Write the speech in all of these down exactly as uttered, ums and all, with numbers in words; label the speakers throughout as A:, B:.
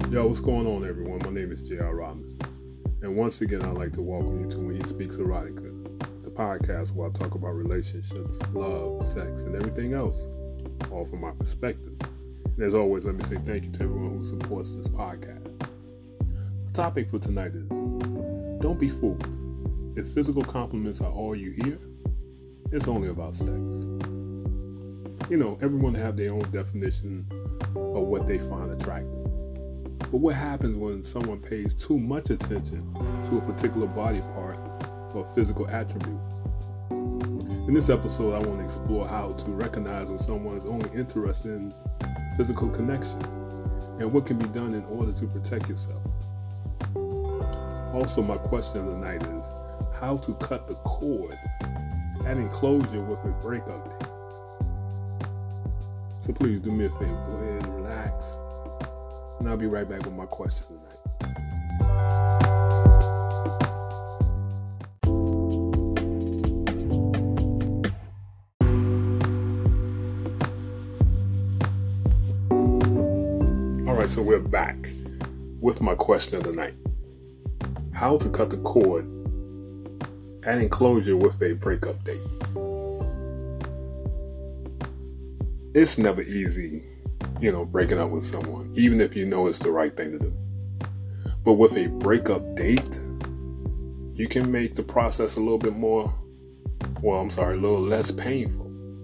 A: Yo, what's going on, everyone? My name is J R Robinson. And once again, I'd like to welcome you to When He Speaks Erotica, the podcast where I talk about relationships, love, sex, and everything else, all from my perspective. And as always, let me say thank you to everyone who supports this podcast. The topic for tonight is, don't be fooled. If physical compliments are all you hear, it's only about sex. You know, everyone have their own definition of what they find attractive. But what happens when someone pays too much attention to a particular body part or physical attribute? In this episode, I want to explore how to recognize when someone is only interested in physical connection and what can be done in order to protect yourself. Also, my question of the night is how to cut the cord, adding closure with a breakup date. So please do me a favor, go ahead and relax. And I'll be right back with my question tonight. All right, so we're back with my question of the night. How to cut the cord, adding closure with a breakup date. It's never easy, you know, breaking up with someone, even if you know it's the right thing to do. But with a breakup date, you can make the process a little bit more, well, I'm sorry, a little less painful.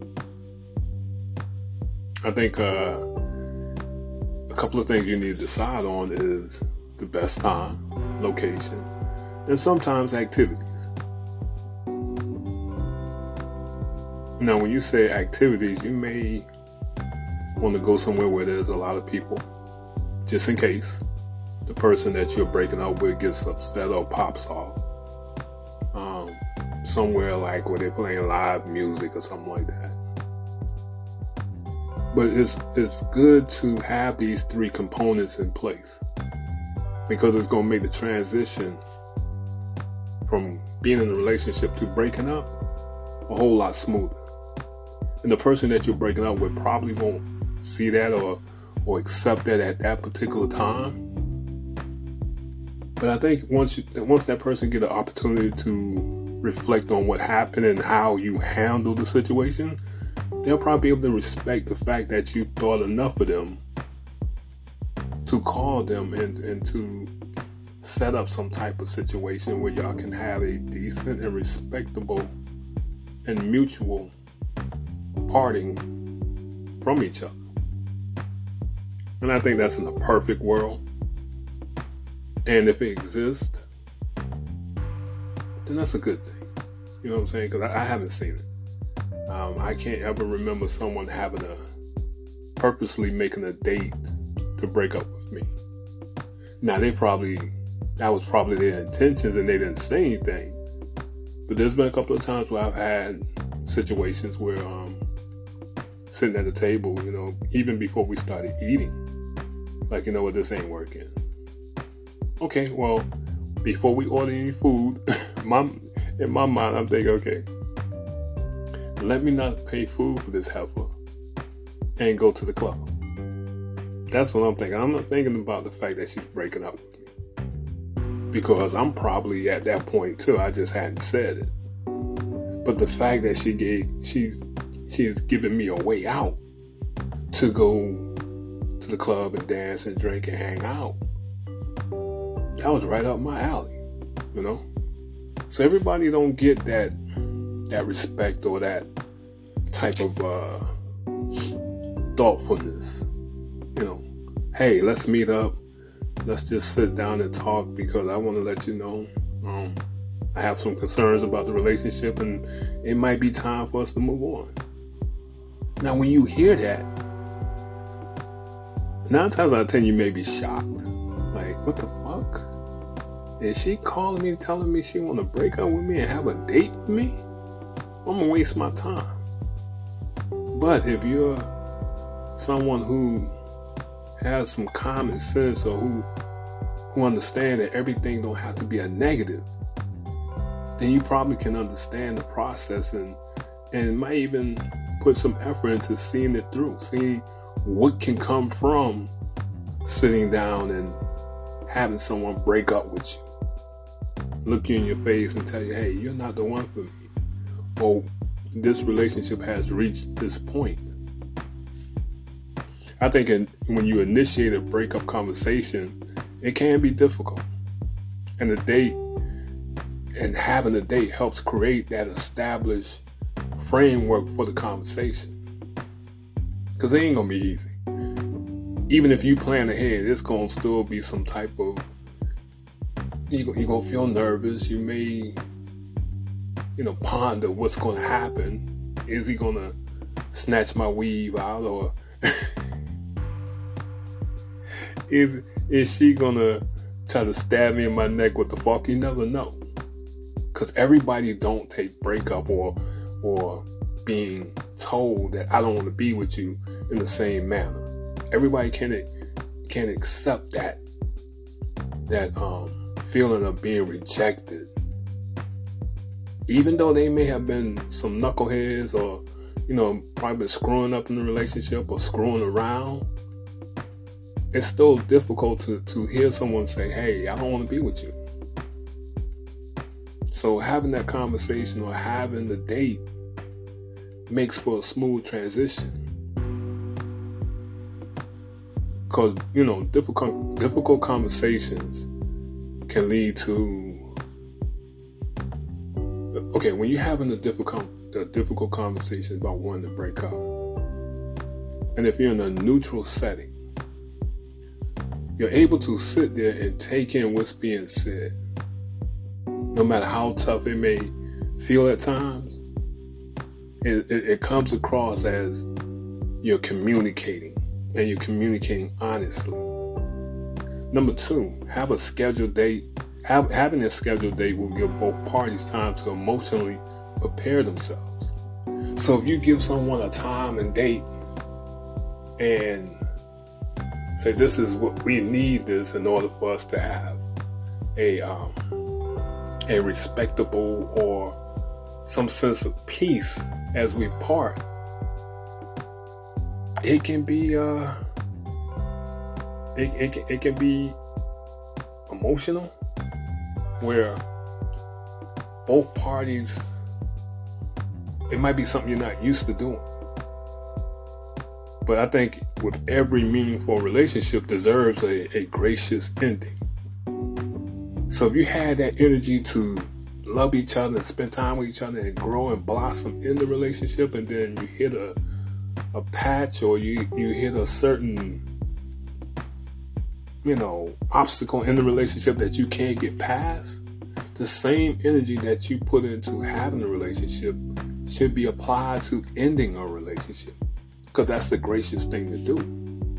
A: I think uh, a couple of things you need to decide on is the best time, location, and sometimes activities. Now, when you say activities, you may want to go somewhere where there's a lot of people, just in case the person that you're breaking up with gets upset or pops off. Um, somewhere like where they're playing live music or something like that. But it's it's good to have these three components in place because it's going to make the transition from being in a relationship to breaking up a whole lot smoother. And the person that you're breaking up with probably won't see that or or accept that at that particular time. But I think once you, once that person get an opportunity to reflect on what happened and how you handle the situation, they'll probably be able to respect the fact that you thought enough of them to call them and, and to set up some type of situation where y'all can have a decent and respectable and mutual parting from each other. And I think that's in a perfect world. And if it exists, then that's a good thing. You know what I'm saying? Because I, I haven't seen it. Um, I can't ever remember someone having a, purposely making a date to break up with me. Now, they probably, that was probably their intentions and they didn't say anything. But there's been a couple of times where I've had situations where, um, sitting at the table, you know, even before we started eating, like, you know what, this ain't working. Okay, well, before we order any food, my, in my mind, I'm thinking, okay, let me not pay food for this heifer and go to the club. That's what I'm thinking. I'm not thinking about the fact that she's breaking up with me, because I'm probably at that point too. I just hadn't said it. But the fact that she gave, she's, she's giving me a way out to go to the club and dance and drink and hang out. That was right up my alley, you know? So everybody don't get that that respect or that type of uh, thoughtfulness. You know, hey, let's meet up. Let's just sit down and talk because I want to let you know um, I have some concerns about the relationship and it might be time for us to move on. Now, when you hear that, nine times out of ten, you may be shocked. Like, what the fuck? Is she calling me, telling me she want to break up with me and have a date with me? I'm going to waste my time. But if you're someone who has some common sense or who who understand that everything don't have to be a negative, then you probably can understand the process and and might even put some effort into seeing it through, seeing what can come from sitting down and having someone break up with you, look you in your face and tell you, hey, you're not the one for me, or this relationship has reached this point. I think in, when you initiate a breakup conversation, it can be difficult. And the date and having a date helps create that established framework for the conversation. Because it ain't going to be easy. Even if you plan ahead, it's going to still be some type of, you're going to feel nervous. You may, you know, ponder what's going to happen. Is he going to snatch my weave out, or is is she going to try to stab me in my neck with the fork? You never know. Because everybody don't take breakup or or being told that I don't want to be with you in the same manner. Everybody can't can't accept that that um, feeling of being rejected. Even though they may have been some knuckleheads, or, you know, probably been screwing up in the relationship or screwing around, it's still difficult to, to hear someone say, hey, I don't want to be with you. So having that conversation or having the date makes for a smooth transition. Because, you know, difficult difficult conversations can lead to, okay, when you're having a difficult a difficult conversation about wanting to break up, and if you're in a neutral setting, you're able to sit there and take in what's being said. No matter how tough it may feel at times, it, it, it comes across as you're communicating, and you're communicating honestly. Number two, have a scheduled date. Have, having a scheduled date will give both parties time to emotionally prepare themselves. So if you give someone a time and date and say, this is what we need this in order for us to have a um, a respectable or some sense of peace as we part, it can be uh, it, it, can, it can be emotional, where both parties, it might be something you're not used to doing. But I think with every meaningful relationship deserves a, a gracious ending. So if you had that energy to love each other and spend time with each other and grow and blossom in the relationship, and then you hit a a patch, or you, you hit a certain, you know, obstacle in the relationship that you can't get past, the same energy that you put into having a relationship should be applied to ending a relationship. Because that's the gracious thing to do.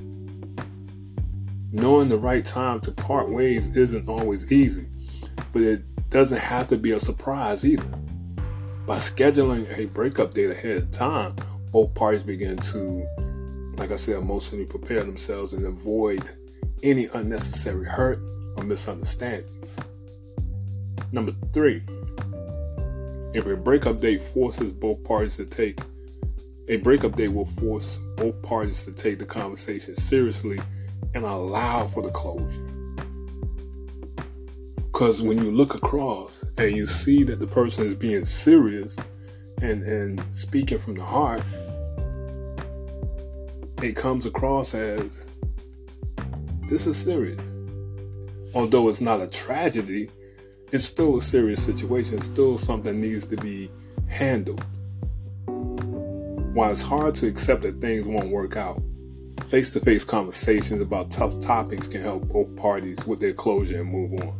A: Knowing the right time to part ways isn't always easy, but it doesn't have to be a surprise either. By scheduling a breakup date ahead of time, both parties begin to, like I said, emotionally prepare themselves and avoid any unnecessary hurt or misunderstandings. Number three, if a breakup date forces both parties to take A breakup date will force both parties to take the conversation seriously and allow for the closure. Because when you look across and you see that the person is being serious and, and speaking from the heart, it comes across as, this is serious. Although it's not a tragedy, it's still a serious situation. It's still something that needs to be handled. While it's hard to accept that things won't work out, face-to-face conversations about tough topics can help both parties with their closure and move on.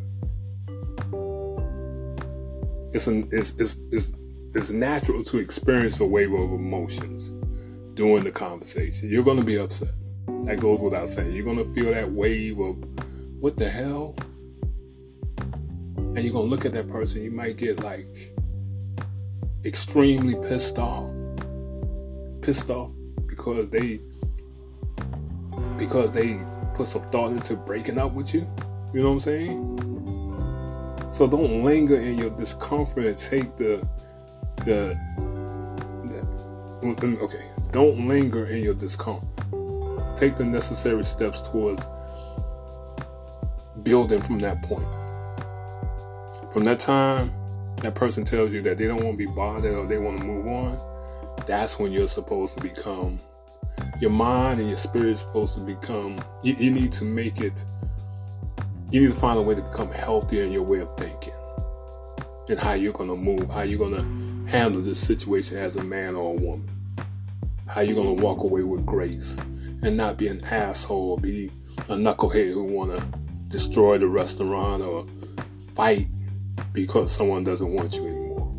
A: It's, an, it's, it's, it's, it's natural to experience a wave of emotions during the conversation. You're going to be upset. That goes without saying. You're going to feel that wave of, what the hell? And you're going to look at that person. You might get like extremely pissed off. Pissed off because they because they put some thought into breaking up with you. You know what I'm saying? So don't linger in your discomfort and take the the, the okay. Don't linger in your discomfort. Take the necessary steps towards building from that point. From that time, that person tells you that they don't want to be bothered or they want to move on, that's when you're supposed to become, your mind and your spirit is supposed to become, you, you need to make it, you need to find a way to become healthier in your way of thinking and how you're going to move, how you're going to handle this situation as a man or a woman, how you're going to walk away with grace and not be an asshole or be a knucklehead who want to destroy the restaurant or fight because someone doesn't want you anymore.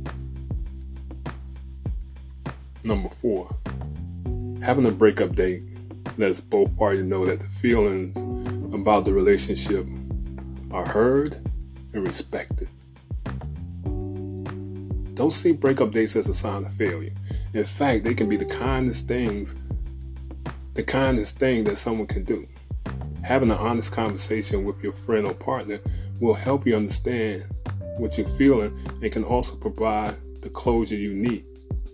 A: Number four, having a breakup date lets both parties know that the feelings about the relationship are heard and respected. Don't see breakup dates as a sign of failure. In fact, they can be the kindest things, the kindest thing that someone can do. Having an honest conversation with your friend or partner will help you understand what you're feeling and can also provide the closure you need.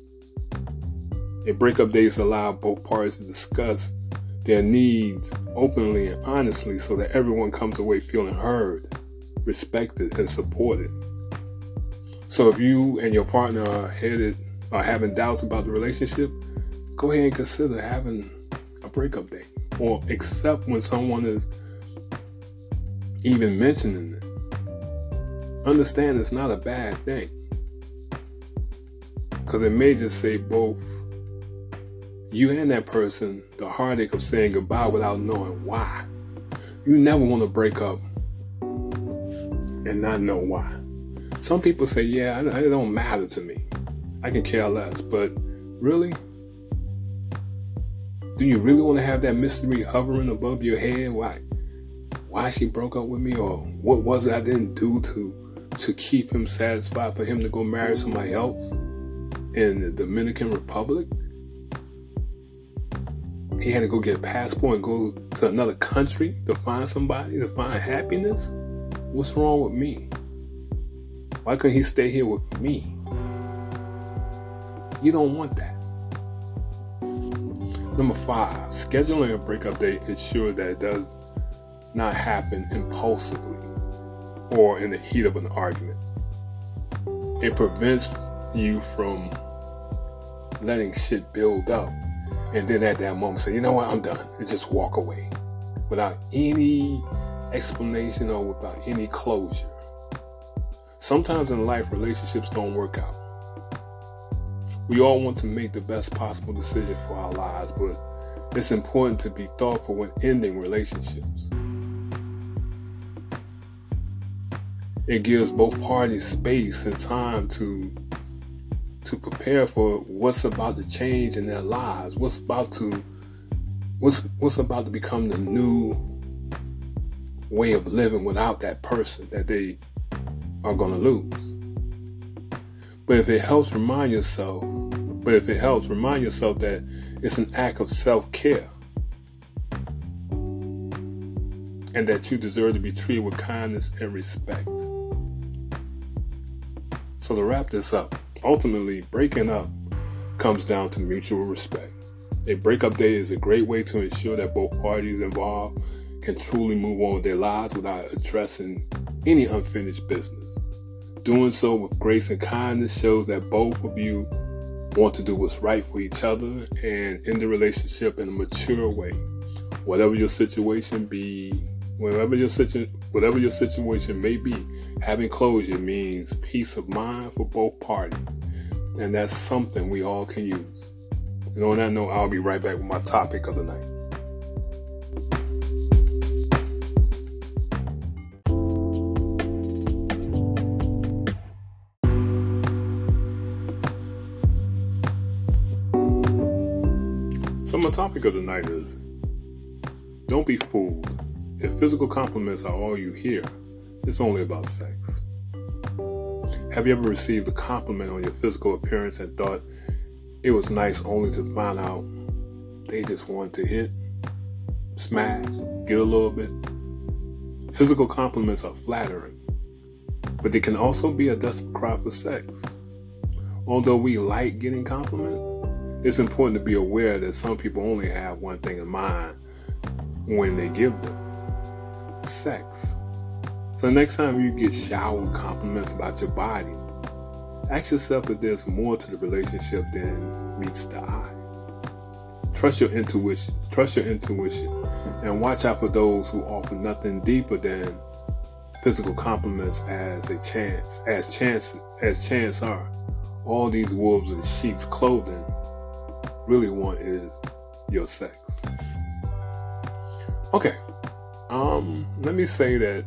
A: A breakup dates allow both parties to discuss their needs openly and honestly so that everyone comes away feeling heard, respected, and supported. So if you and your partner are headed are having doubts about the relationship, go ahead and consider having a breakup date, or accept when someone is even mentioning it. Understand it's not a bad thing, because it may just save both you and that person the heartache of saying goodbye without knowing why. You never want to break up and not know why. Some people say, yeah, it don't matter to me. I can care less. But really? Do you really want to have that mystery hovering above your head? Why? Why she broke up with me? Or what was it I didn't do to, to keep him satisfied for him to go marry somebody else in the Dominican Republic? He had to go get a passport and go to another country to find somebody, to find happiness? What's wrong with me? Why couldn't he stay here with me? You don't want that. Number five, scheduling a breakup date ensures that it does not happen impulsively or in the heat of an argument. It prevents you from letting shit build up and then at that moment say, you know what, I'm done, and just walk away without any explanation or without any closure. Sometimes in life, relationships don't work out. We all want to make the best possible decision for our lives, but it's important to be thoughtful when ending relationships. It gives both parties space and time to to prepare for what's about to change in their lives, what's about to what's what's about to become the new way of living without that person that they are going to lose. But if it helps remind yourself, but if it helps remind yourself that it's an act of self-care and that you deserve to be treated with kindness and respect. So to wrap this up, ultimately breaking up comes down to mutual respect. A breakup date is a great way to ensure that both parties involved can truly move on with their lives without addressing any unfinished business. Doing so with grace and kindness shows that both of you want to do what's right for each other and end the relationship in a mature way. Whatever your situation be, whatever your situ- whatever your situation may be, having closure means peace of mind for both parties, and that's something we all can use. And on that note, I'll be right back with my topic of the night. So my topic of the night is, don't be fooled. If physical compliments are all you hear, it's only about sex. Have you ever received a compliment on your physical appearance and thought it was nice only to find out they just wanted to hit, smash, get a little bit? Physical compliments are flattering, but they can also be a desperate cry for sex. Although we like getting compliments, it's important to be aware that some people only have one thing in mind when they give them. sex. So next time you get showered compliments about your body, ask yourself if there's more to the relationship than meets the eye. Trust your intuition. Trust your intuition, and watch out for those who offer nothing deeper than physical compliments as a chance. As chance, as chance are, all these wolves in sheep's clothing really want is your sex. Okay, um, let me say that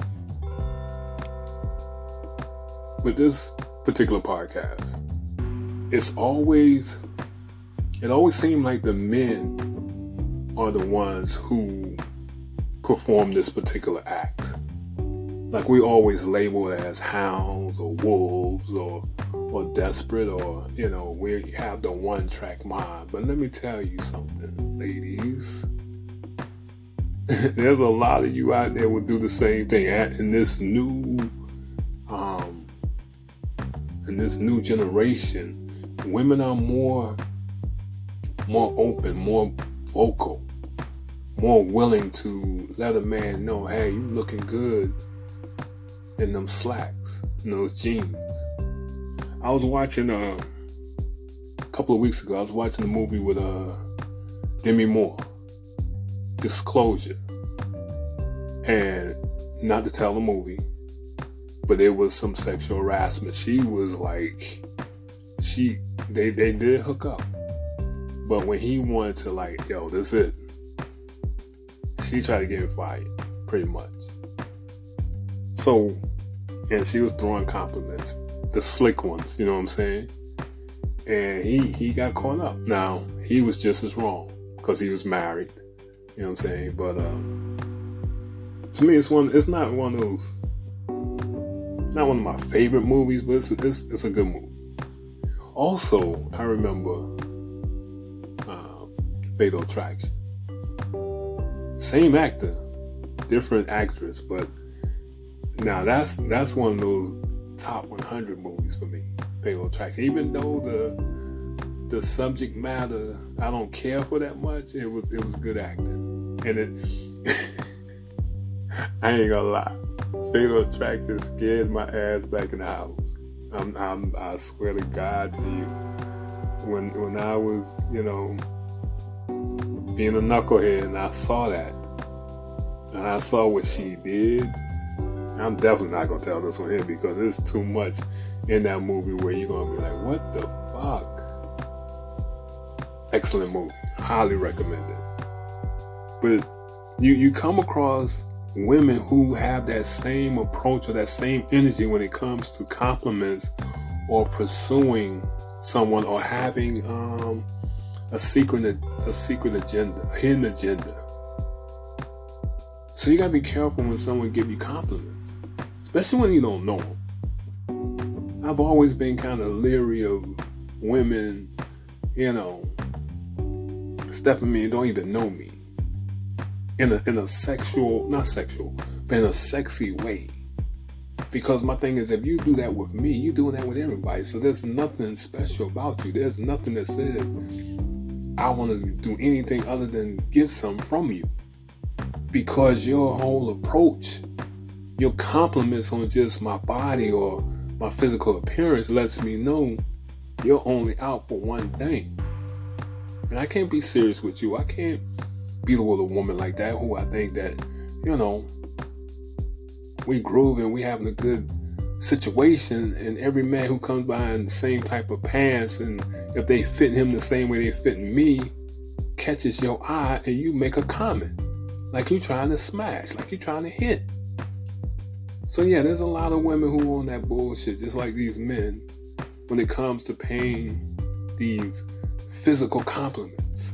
A: with this particular podcast, it's always, it always seemed like the men are the ones who perform this particular act. Like we always label it as hounds or wolves or or desperate, or, you know, we have the one-track mind. But let me tell you something, ladies. There's a lot of you out there will do the same thing. In this new, um, in this new generation, women are more, more open, more vocal, more willing to let a man know, hey, you looking good in them slacks, in those jeans. I was watching uh, a couple of weeks ago. I was watching a movie with uh, Demi Moore, Disclosure, and not to tell the movie, but there was some sexual harassment. She was like, she they they did hook up, but when he wanted to like, yo, this is it, she tried to get him fired, pretty much. So, and she was throwing compliments, the slick ones, you know what I'm saying? And he, he got caught up. Now, he was just as wrong because he was married, you know what I'm saying? But uh, to me, it's one. It's not one of those, not one of my favorite movies, but it's it's, it's a good movie. Also, I remember uh, Fatal Attraction. Same actor, different actress, but now that's that's one of those top one hundred movies for me, Fatal Attraction. Even though the the subject matter I don't care for that much, it was it was good acting. And it I ain't gonna lie, Fatal Attraction scared my ass back in the house. I'm, I'm I swear to God to you, when when I was, you know, being a knucklehead and I saw that, and I saw what she did, I'm definitely not going to tell this one here because there's too much in that movie where you're going to be like, what the fuck? Excellent movie. Highly recommend it. But you, you come across women who have that same approach or that same energy when it comes to compliments or pursuing someone or having um, a secret a secret agenda, a hidden agenda. So you gotta be careful when someone give you compliments, especially when you don't know them. I've always been kind of leery of women, you know, stepping me and don't even know me in a in a sexual, not sexual, but in a sexy way. Because my thing is, if you do that with me, you're doing that with everybody. So there's nothing special about you. There's nothing that says I want to do anything other than get some from you. Because your whole approach, your compliments on just my body or my physical appearance lets me know you're only out for one thing. And I can't be serious with you. I can't be with a woman like that who I think that, you know, we grooving, we having a good situation, and every man who comes by in the same type of pants, and if they fit him the same way they fit me, catches your eye and you make a comment. Like you trying to smash, like you trying to hit. So yeah, there's a lot of women who on that bullshit, just like these men, when it comes to paying these physical compliments.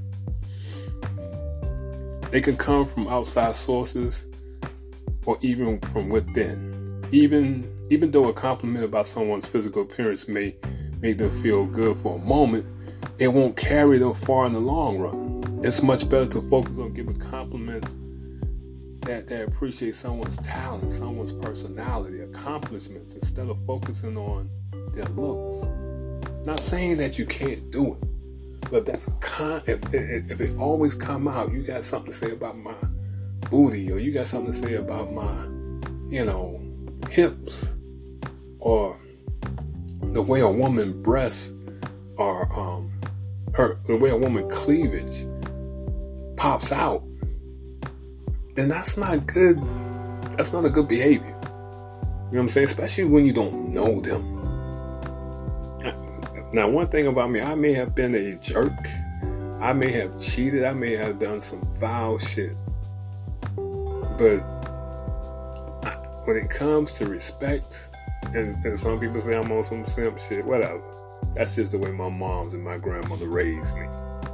A: They can come from outside sources or even from within. Even even though a compliment about someone's physical appearance may make them feel good for a moment, it won't carry them far in the long run. It's much better to focus on giving compliments that, that appreciate someone's talent, someone's personality, accomplishments, instead of focusing on their looks. Not saying that you can't do it, but that's con- if, if, if it always come out, you got something to say about my booty, or you got something to say about my, you know, hips, or the way a woman breasts, or um, her the way a woman cleavage pops out, then that's not good. That's not a good behavior. You know what I'm saying? Especially when you don't know them. Now, one thing about me, I may have been a jerk. I may have cheated. I may have done some foul shit. But I, when it comes to respect, and, and some people say I'm on some simp shit, whatever. That's just the way my moms and my grandmother raised me.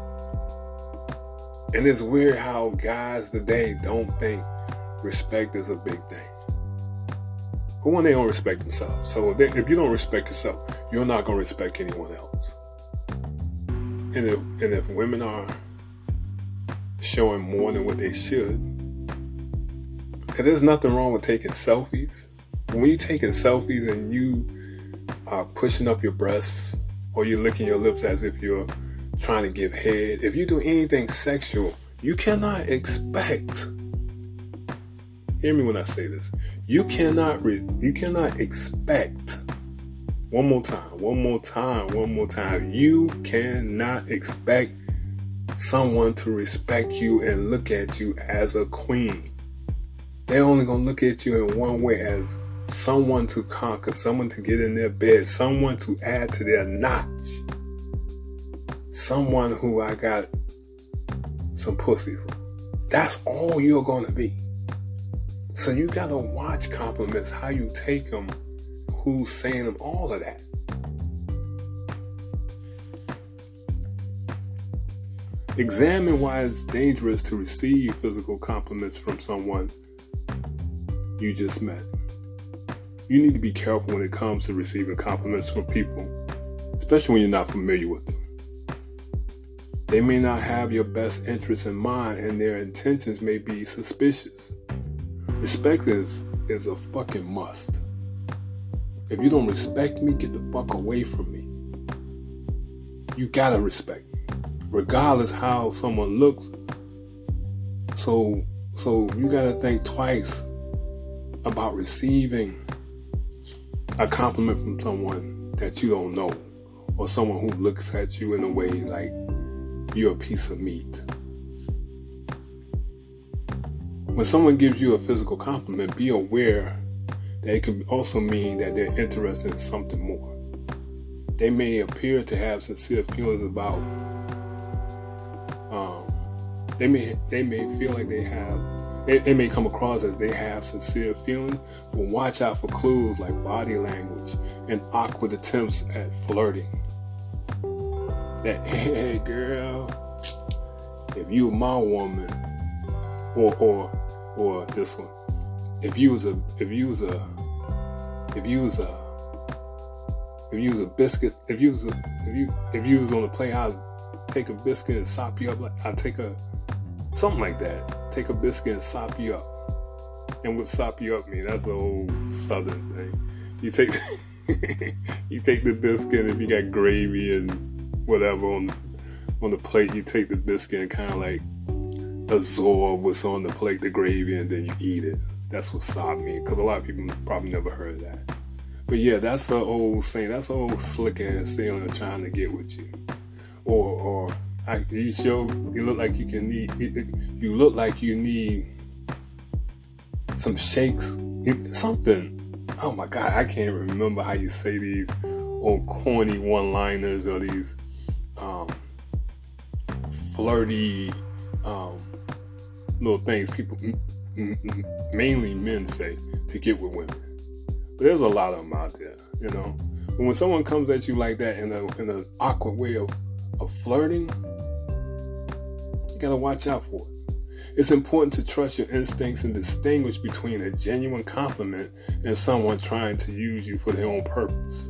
A: And it's weird how guys today don't think respect is a big thing. But when they don't respect themselves. So they, if you don't respect yourself, you're not going to respect anyone else. And if, and if women are showing more than what they should, because there's nothing wrong with taking selfies. When you're taking selfies and you are pushing up your breasts, or you're licking your lips as if you're trying to give head, if you do anything sexual, you cannot expect, hear me when I say this, you cannot re, you cannot expect, one more time, one more time, one more time, you cannot expect someone to respect you and look at you as a queen. They're only going to look at you in one way, as someone to conquer, someone to get in their bed, someone to add to their notch, someone who I got some pussy from. That's all you're going to be. So you got to watch compliments, how you take them, who's saying them, all of that. Examine why it's dangerous to receive physical compliments from someone you just met. You need to be careful when it comes to receiving compliments from people, especially when you're not familiar with them. They may not have your best interests in mind, and their intentions may be suspicious. Respect is, is a fucking must. If you don't respect me, get the fuck away from me. You gotta respect me, regardless how someone looks. So, so you gotta think twice about receiving a compliment from someone that you don't know, or someone who looks at you in a way like you're a piece of meat. When someone gives you a physical compliment, be aware that it can also mean that they're interested in something more. They may appear to have sincere feelings about, um, they may they may feel like they have, it, it may come across as they have sincere feelings, but watch out for clues like body language and awkward attempts at flirting. That, hey girl, if you were my woman, or or or this one, if you was a if you was a if you was a if you was a biscuit, if you was a if you if you was on the play, I'd take a biscuit and sop you up. Like I'd take a something like that. Take a biscuit and sop you up. And what sop you up mean? That's an old Southern thing. You take you take the biscuit, if you got gravy and whatever on on the plate, you take the biscuit and kind of like absorb what's on the plate, the gravy, and then you eat it. That's what sop means, because a lot of people probably never heard of that. But yeah, that's the old saying. That's an old slick ass saying trying to get with you. Or, or I, you show you look like you can need. You look like you need some shakes, something. Oh my God, I can't remember how you say these old corny one-liners or these um, flirty um, little things people, m- m- mainly men, say to get with women. But there's a lot of them out there, you know. But when someone comes at you like that in a in an awkward way of, of flirting, you gotta watch out for it. It's important to trust your instincts and distinguish between a genuine compliment and someone trying to use you for their own purpose.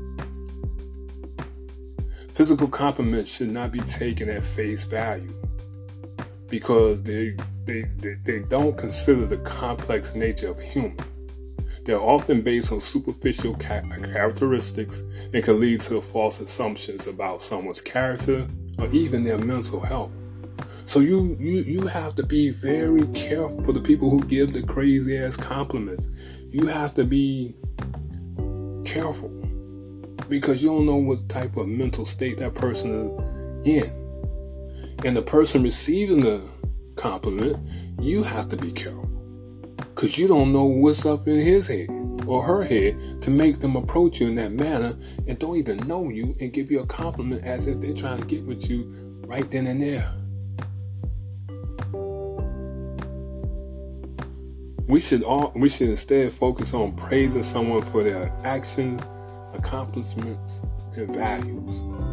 A: Physical compliments should not be taken at face value, because they they, they, they don't consider the complex nature of human. They're often based on superficial ca- characteristics and can lead to false assumptions about someone's character or even their mental health. So you, you, you have to be very careful for the people who give the crazy ass compliments. You have to be careful because you don't know what type of mental state that person is in. And the person receiving the compliment, you have to be careful because you don't know what's up in his head or her head to make them approach you in that manner and don't even know you and give you a compliment as if they're trying to get with you right then and there. We should all we should instead focus on praising someone for their actions, accomplishments, and values.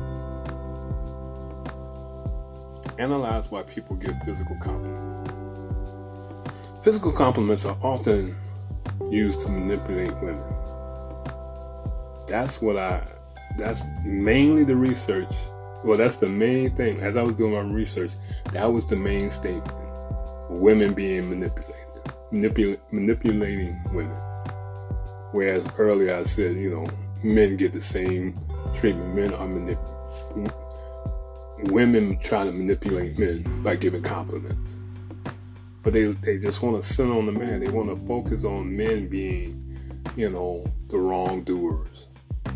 A: Analyze why people give physical compliments. Physical compliments are often used to manipulate women. That's what I, that's mainly the research. Well, that's the main thing. As I was doing my research, that was the main statement. Women being manipulated. Manipul- manipulating women. Whereas earlier I said, you know, men get the same treatment. Men are manipulated. Women try to manipulate men by giving compliments. But they they just want to sit on the man. They want to focus on men being, you know, the wrongdoers.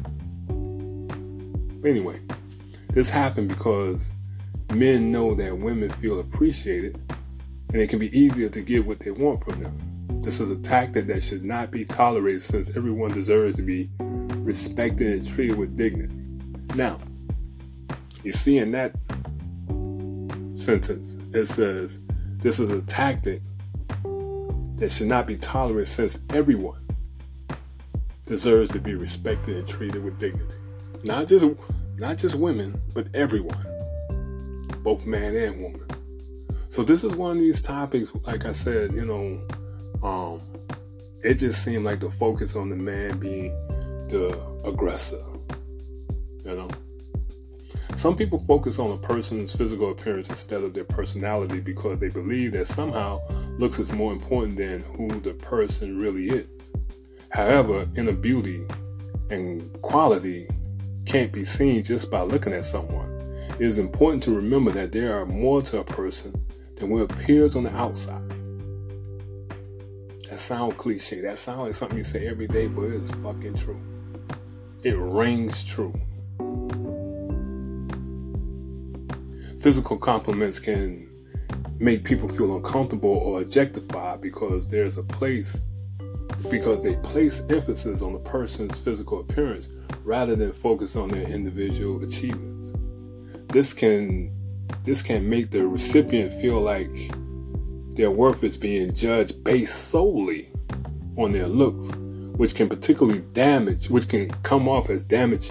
A: Anyway, this happened because men know that women feel appreciated and it can be easier to get what they want from them. This is a tactic that should not be tolerated since everyone deserves to be respected and treated with dignity. Now, you see in that sentence, it says, this is a tactic that should not be tolerated since everyone deserves to be respected and treated with dignity. Not just, not just women, but everyone, both man and woman. So this is one of these topics, like I said, you know, um, it just seemed like the focus on the man being the aggressor, you know. Some people focus on a person's physical appearance instead of their personality because they believe that somehow looks is more important than who the person really is. However, inner beauty and quality can't be seen just by looking at someone. It is important to remember that there are more to a person than what appears on the outside. That sounds cliche. That sounds like something you say every day, but it's fucking true. It rings true. Physical compliments can make people feel uncomfortable or objectified because there's a place, because they place emphasis on the person's physical appearance rather than focus on their individual achievements. This can, this can make the recipient feel like their worth is being judged based solely on their looks, which can particularly damage, which can come off as damaging.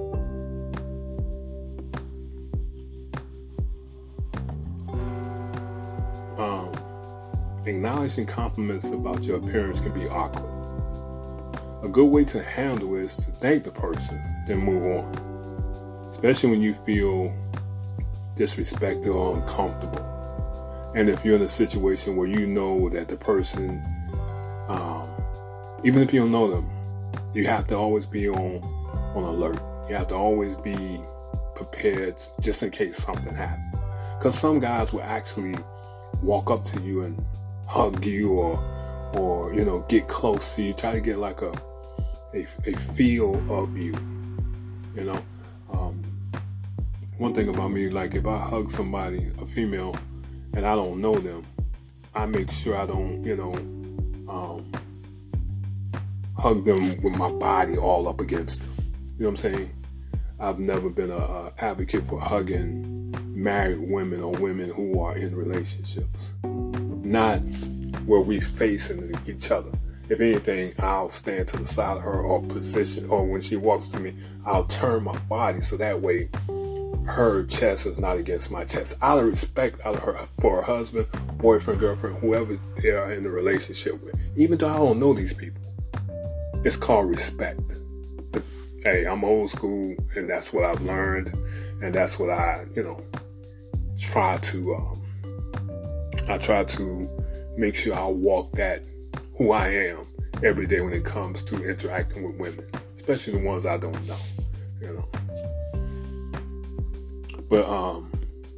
A: Um, acknowledging compliments about your appearance can be awkward. A good way to handle it is to thank the person, then move on, especially when you feel disrespected or uncomfortable. And if you're in a situation where you know that the person, um, even if you don't know them, you have to always be on, on alert. You have to always be prepared just in case something happens. Because some guys will actually walk up to you and hug you or, or you know, get close to you, try to get like a, a, a feel of you, you know. Um, one thing about me, like if I hug somebody, a female, and I don't know them, I make sure I don't, you know, um, hug them with my body all up against them. You know what I'm saying? I've never been a, a advocate for hugging married women or women who are in relationships. Not where we facing each other. If anything, I'll stand to the side of her or position, or when she walks to me, I'll turn my body so that way her chest is not against my chest. Out of respect out of her for her husband, boyfriend, girlfriend, whoever they are in the relationship with. Even though I don't know these people. It's called respect. But hey, I'm old school and that's what I've learned. And that's what I, you know, try to, um, I try to make sure I walk that, who I am every day when it comes to interacting with women. Especially the ones I don't know, you know. But, um,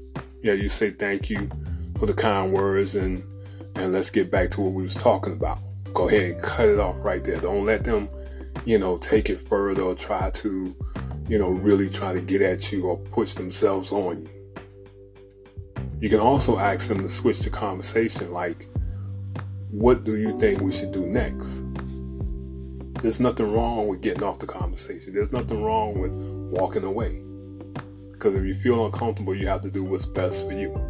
A: Yeah, you say thank you for the kind words, and and let's get back to what we was talking about. Go ahead and cut it off right there. Don't let them, you know, take it further or try to, you know, really try to get at you or push themselves on you. You can also ask them to switch the conversation, like, what do you think we should do next? There's nothing wrong with getting off the conversation. There's nothing wrong with walking away. Because if you feel uncomfortable, you have to do what's best for you.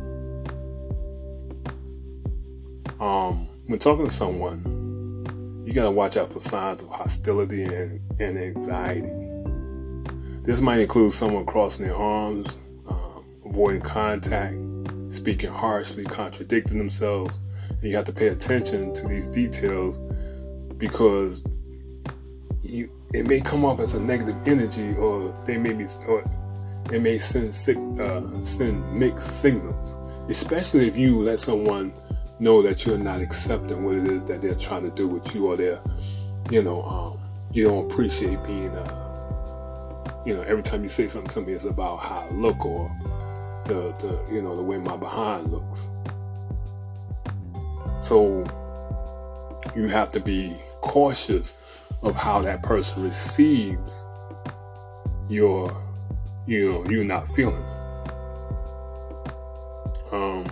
A: Um, when talking to someone, you got to watch out for signs of hostility and, and anxiety. This might include someone crossing their arms, um, avoiding contact, speaking harshly, contradicting themselves. And you have to pay attention to these details because you, it may come off as a negative energy, or they may be, or it may send uh, send mixed signals. Especially if you let someone know that you're not accepting what it is that they're trying to do with you, or they're, you know, um, you don't appreciate being, uh, you know, every time you say something to me, it's about how I look, or the, the, you know, the way my behind looks. So you have to be cautious of how that person receives your, you know, you not feeling. Um,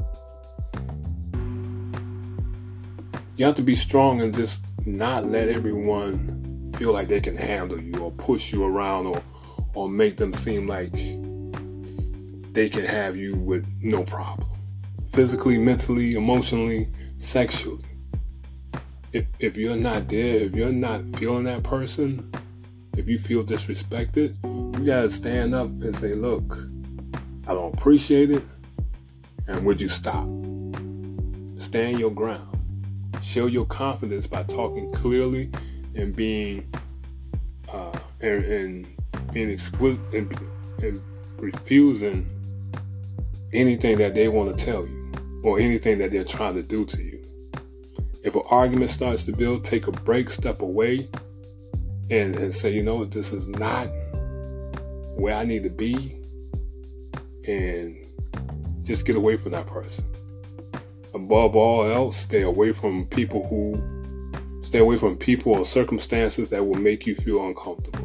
A: you have to be strong and just not let everyone feel like they can handle you or push you around, or, or make them seem like they can have you with no problem. Physically, mentally, emotionally, sexually. If if you're not there, if you're not feeling that person, if you feel disrespected, you gotta stand up and say, look, I don't appreciate it, and would you stop? Stand your ground. Show your confidence by talking clearly and being uh, and, and being exquisite and, and refusing anything that they want to tell you or anything that they're trying to do to you. If an argument starts to build, take a break, step away, and, and say, you know what, this is not where I need to be, and just get away from that person. Above all else, stay away from people who, stay away from people or circumstances that will make you feel uncomfortable.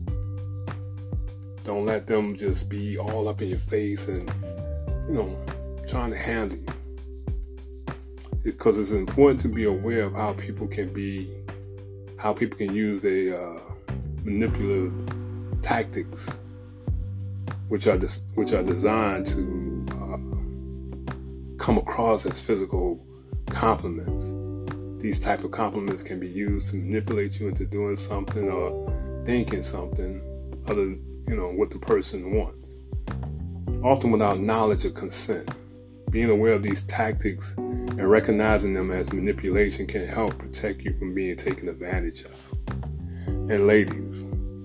A: Don't let them just be all up in your face and, you know, trying to handle you. Because it's important to be aware of how people can be, how people can use their uh, manipulative tactics, which are des- which are designed to uh, come across as physical compliments. These type of compliments can be used to manipulate you into doing something or thinking something other, you know, what the person wants. Often without knowledge or consent. Being aware of these tactics and recognizing them as manipulation can help protect you from being taken advantage of. And ladies,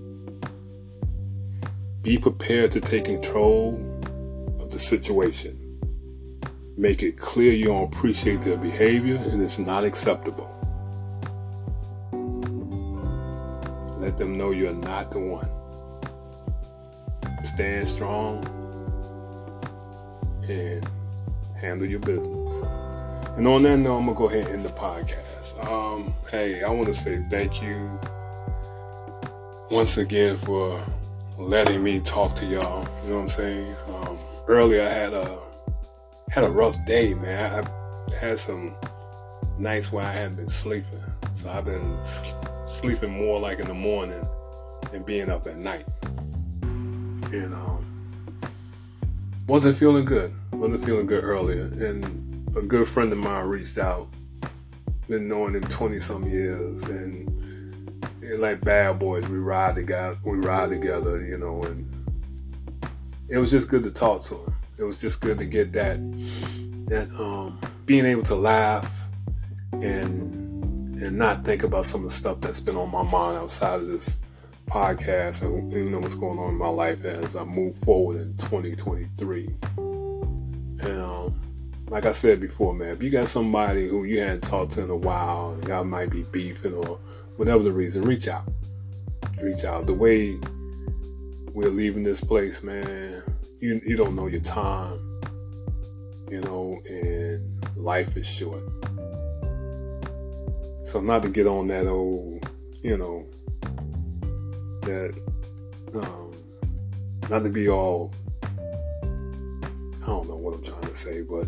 A: be prepared to take control of the situation. Make it clear you don't appreciate their behavior and it's not acceptable. Let them know you're not the one. Stand strong and handle your business. And on that note, I'm going to go ahead and end the podcast. Um, hey, I want to say thank you once again for letting me talk to y'all. You know what I'm saying? Um, earlier I had a had a rough day, man. I had some nights where I hadn't been sleeping. So I've been sleeping more like in the morning and being up at night. And um, wasn't feeling good. Wasn't feeling good earlier. And a good friend of mine reached out. Been knowing him twenty some years, and like bad boys, we ride together. We ride together, you know. And it was just good to talk to him. It was just good to get that that um, being able to laugh and and not think about some of the stuff that's been on my mind outside of this podcast, and you know what's going on in my life as I move forward in twenty twenty-three. And um, like I said before, man, if you got somebody who you hadn't talked to in a while, y'all might be beefing or whatever the reason, reach out. Reach out. The way we're leaving this place, man, you you don't know your time. you know, and life is short. So not to get on that old, you know, that, um, not to be all, I don't know what I'm trying to say, but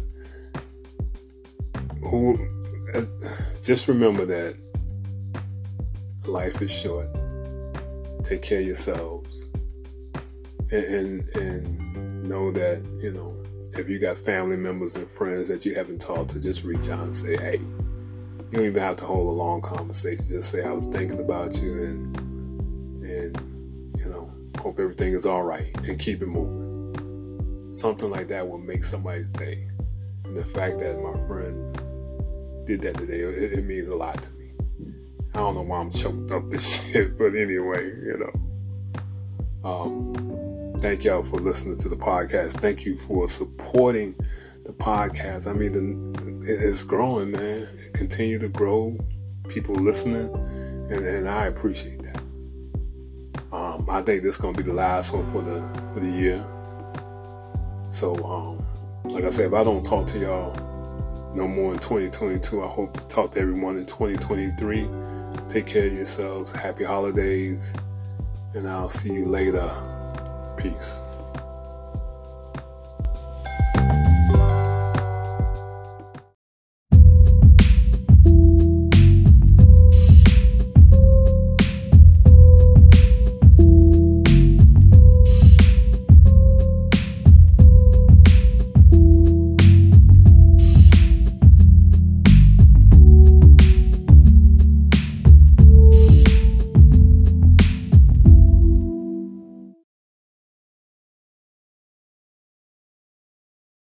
A: who, just remember that life is short. Take care of yourselves, and, and and know that, you know, if you got family members and friends that you haven't talked to, just reach out and say, hey. You don't even have to hold a long conversation. Just say, I was thinking about you, and and you know, hope everything is all right, and keep it moving. Something like that will make somebody's day. And the fact that my friend did that today, it, it means a lot to me. I don't know why I'm choked up this shit, but anyway, you know. Um, thank y'all for listening to the podcast. Thank you for supporting the podcast. I mean, the, it's growing, man. It continue to grow. People listening, and, and I appreciate that. Um, I think this is gonna be the last one for the for the year. So, um, like I said, if I don't talk to y'all no more in twenty twenty-two, I hope to talk to everyone in twenty twenty-three. Take care of yourselves. Happy holidays, and I'll see you later. Peace.